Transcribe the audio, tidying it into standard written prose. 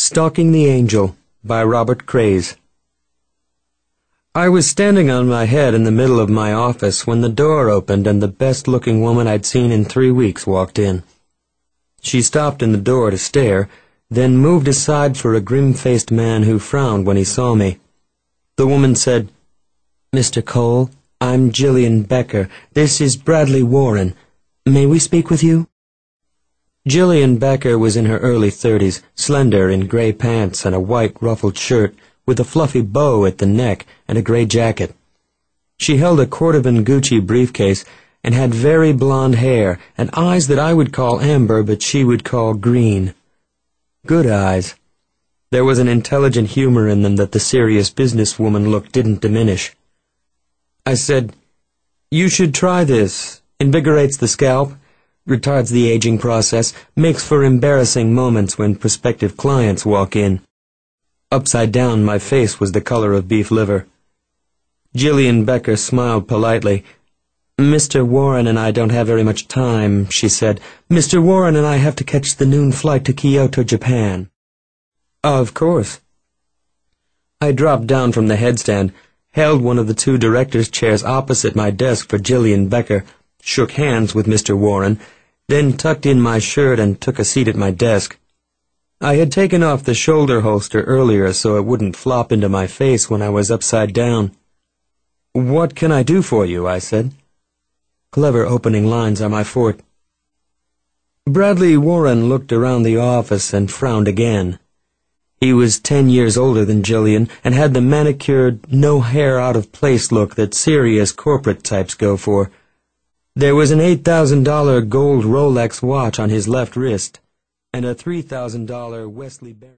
Stalking the Angel by Robert Craze. I was standing on my head in the middle of my office when the door opened and the best-looking woman I'd seen in 3 weeks walked in. She stopped in the door to stare, then moved aside for a grim-faced man who frowned when he saw me. The woman said, "Mr. Cole, I'm Gillian Becker. This is Bradley Warren. May we speak with you?" Gillian Becker was in her early 30s, slender in gray pants and a white ruffled shirt with a fluffy bow at the neck and a gray jacket. She held a Cordovan Gucci briefcase and had very blonde hair and eyes that I would call amber but she would call green. Good eyes. There was an intelligent humor in them that the serious businesswoman look didn't diminish. I said, "You should try this. Invigorates the scalp, retards the aging process, makes for embarrassing moments when prospective clients walk in." Upside down, my face was the color of beef liver. Gillian Becker smiled politely. "Mr. Warren and I don't have very much time," she said. "Mr. Warren and I have to catch the noon flight to Kyoto, Japan." "Of course." I dropped down from the headstand, held one of the 2 directors' chairs opposite my desk for Gillian Becker, shook hands with Mr. Warren, then tucked in my shirt and took a seat at my desk. I had taken off the shoulder holster earlier so it wouldn't flop into my face when I was upside down. "What can I do for you?" I said. Clever opening lines are my forte. Bradley Warren looked around the office and frowned again. He was 10 years older than Gillian and had the manicured, no-hair-out-of-place look that serious corporate types go for. There was an $8,000 gold Rolex watch on his left wrist and a $3,000 Wesley Barrett